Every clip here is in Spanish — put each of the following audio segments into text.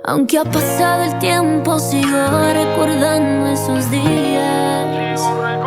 Aunque ha pasado el tiempo, sigo recordando esos días.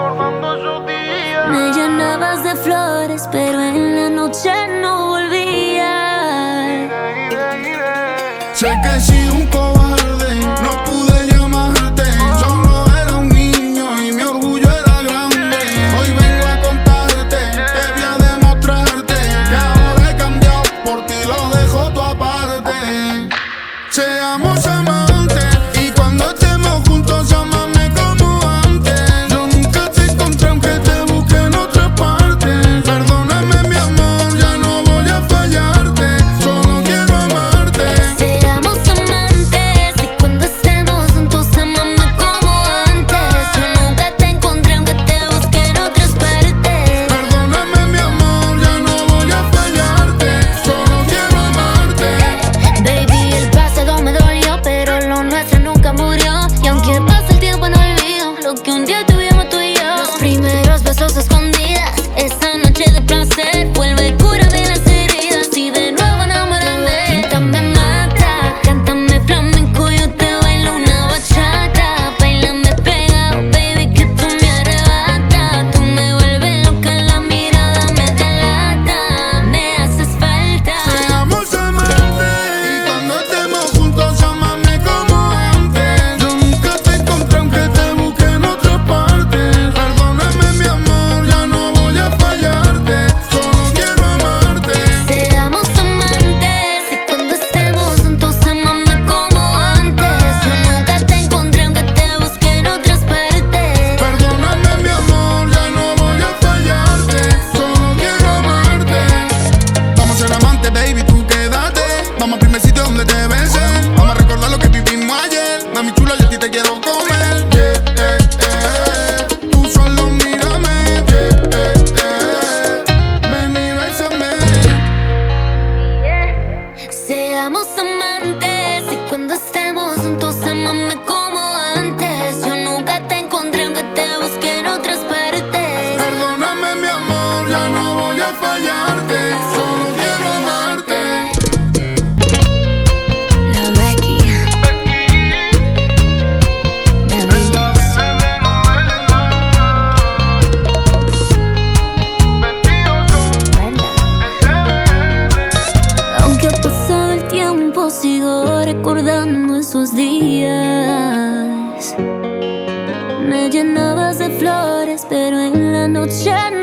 Me llenabas de flores, pero en la noche no volvías. Sé que he sido un cobarde, no pude llamarte. Solo era un niño y mi orgullo era grande. Hoy vengo a contarte, que voy a demostrarte que ahora he cambiado, por ti lo dejo todo aparte. Seamos amantes y cuando estemos juntos llámame como antes. Yo nunca te encontré aunque te busqué en otras partes. Perdóname mi amor, ya no voy a fallarte, solo quiero amarte. Seamos amantes y cuando estemos juntos amame como antes. Yo nunca te encontré aunque te busqué en otras partes. Perdóname mi amor, ya no voy a fallarte, solo quiero amarte. Baby, el pasado me dolió, pero lo nuestro nunca murió. Y aunque pase el tiempo no olvido lo que un día tuvimos tú y yo. Los primeros besos a escondidas, esa noche de placer. Vuelve y cúrame las heridas y de nuevo enamórame. Píntame mata, cántame flamenco, yo te bailo una bachata. Bailame pegado, baby, que tú me arrebatas. Tú me vuelves loca, la mirada me delata. Me haces falta. Seamos amantes y cuando estemos juntos llámame como antes. Yo nunca te encontré aunque te busqué en otras partes. Perdóname mi amor, ya no voy a fallarte, solo quiero amarte. Seamos amantes y cuando estemos juntos amame como antes. Yo nunca te encontré aunque te busqué en otras partes. Perdóname mi amor, ya no voy a fallarte, solo quiero amarte. Vamos a ser amantes, baby, tú quédate. Vamos al primer sitio donde te besé. Vamos a recordar lo que vivimos ayer. Mami chula, yo a ti te quiero comer. Tú solo mírame. Ven y bésame. Seamos amantes y cuando estemos juntos amame como antes. Yo nunca te encontré aunque te busqué en otras partes. Perdóname mi amor, ya no voy a fallarte, solo quiero amarte. La Becky. Aunque ha pasado el tiempo, sigo recordando esos días. Me llenabas de flores, pero en la noche